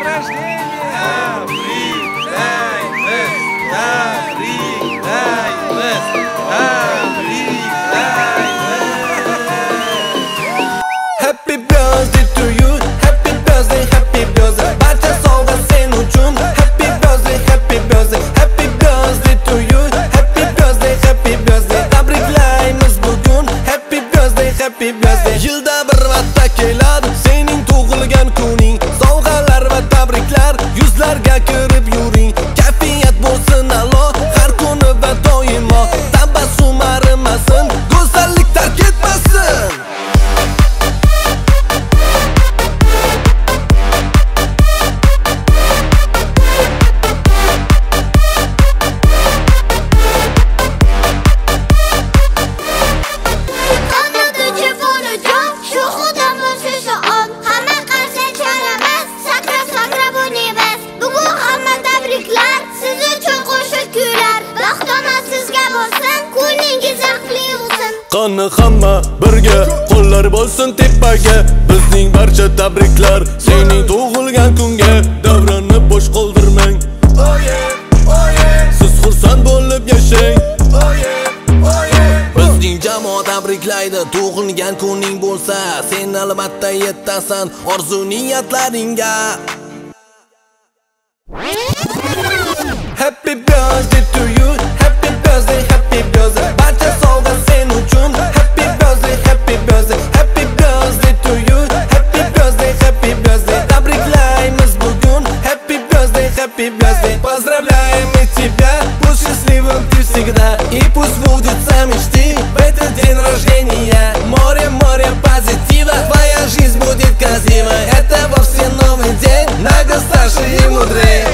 Happy birthday to you, happy birthday, happy birthday. Barcha sovg'a sen uchun. Happy birthday, happy birthday, happy birthday to you. Happy birthday, happy birthday. Tabriklaymiz bugun. Happy birthday, happy birthday. Yilda bir marta keladi sening tug'ilgan kuning. Sovg'alar va tabriklar yuzlarga kirib yuring. Kayfiyat bo'lsin a'lo, har kuni va doimo. Tabassum arimasin, go'zallik tark etmasin. Qani hamma birga, qo'llar bo'lsin tepaga. Bizning barcha tabriklar sening tug'ilgan kunga. Davronni bo'sh qoldirmang. Siz xursand bo'lib yashang. Bizning jamoa tabriklaydi. Tug'ilgan kuning bo'lsa, sen albatta yetasan orzu niyatlaringga. Happy birthday to you, happy birthday, happy birthday. Barcha sovg'a sen uchun. Happy birthday, happy birthday, happy birthday to you. Happy birthday, happy birthday. Tabriklaymiz bugun. Happy birthday, happy birthday. Поздравляем мы тебя, будь счастливым ты всегда. И пусть будет самый штиль в этот день рождения. Море, море позитива, твоя жизнь будет красивой. Это вовсе новый день, много старше и мудрее.